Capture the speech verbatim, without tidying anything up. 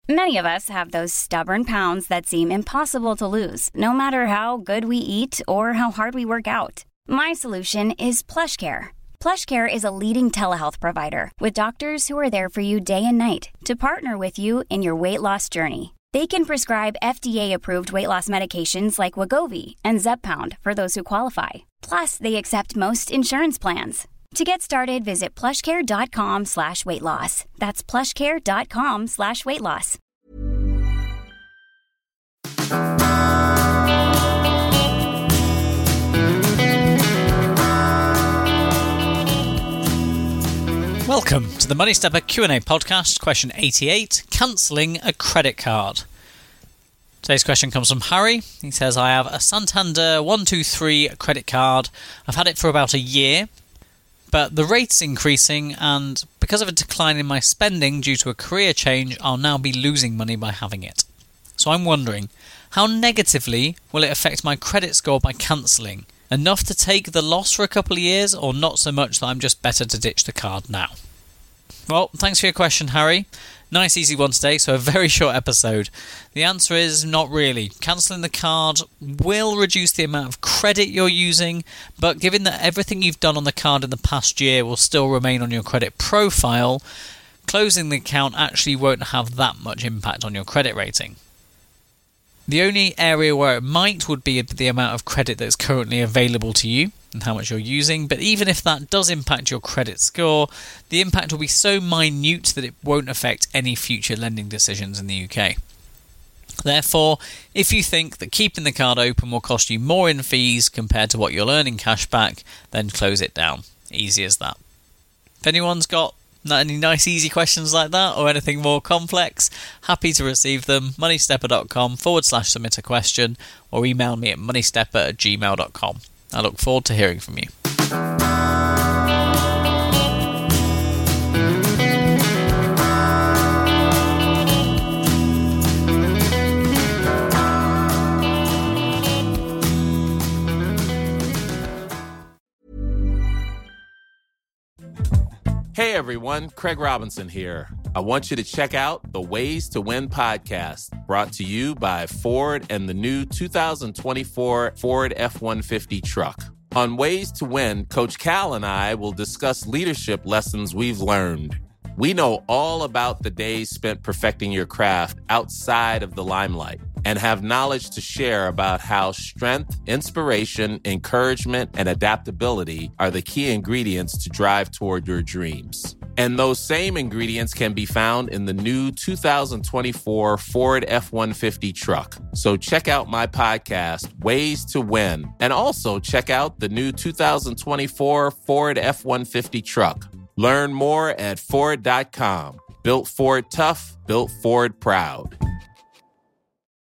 Many of us have those stubborn pounds that seem impossible to lose, no matter how good we eat or how hard we work out. My solution is PlushCare. PlushCare is a leading telehealth provider with doctors who are there for you day and night to partner with you in your weight loss journey. They can prescribe F D A-approved weight loss medications like Wegovy and Zepbound for those who qualify. Plus, they accept most insurance plans. To get started, visit plushcare.com slash weight loss. That's plushcare.com slash weight loss. Welcome to the Money Stepper Q and A podcast, question eighty-eight, cancelling a credit card. Today's question comes from Harry. He says, I have a Santander one two three credit card. I've had it for about a year, but the rate's increasing, and because of a decline in my spending due to a career change, I'll now be losing money by having it. So I'm wondering, how negatively will it affect my credit score by cancelling? Enough to take the loss for a couple of years, or not so much that I'm just better to ditch the card now? Well, thanks for your question, Harry. Nice easy one today, so a very short episode. The answer is not really. Cancelling the card will reduce the amount of credit you're using, but given that everything you've done on the card in the past year will still remain on your credit profile, closing the account actually won't have that much impact on your credit rating. The only area where it might would be the amount of credit that's currently available to you and how much you're using, but even if that does impact your credit score, the impact will be so minute that it won't affect any future lending decisions in the U K. Therefore, if you think that keeping the card open will cost you more in fees compared to what you'll earn in cash back, then close it down. Easy as that. If anyone's got any nice easy questions like that or anything more complex, happy to receive them. moneystepper.com forward slash submit a question or email me at moneystepper at gmail dot com. I look forward to hearing from you. Hey everyone, Craig Robinson here. I want you to check out the Ways to Win podcast, brought to you by Ford and the new two thousand twenty-four Ford F one fifty truck. On Ways to Win, Coach Cal and I will discuss leadership lessons we've learned. We know all about the days spent perfecting your craft outside of the limelight and have knowledge to share about how strength, inspiration, encouragement, and adaptability are the key ingredients to drive toward your dreams. And those same ingredients can be found in the new two thousand twenty-four Ford F one fifty truck. So check out my podcast, Ways to Win, and also check out the new two thousand twenty-four Ford F one fifty truck. Learn more at Ford dot com. Built Ford tough, built Ford proud.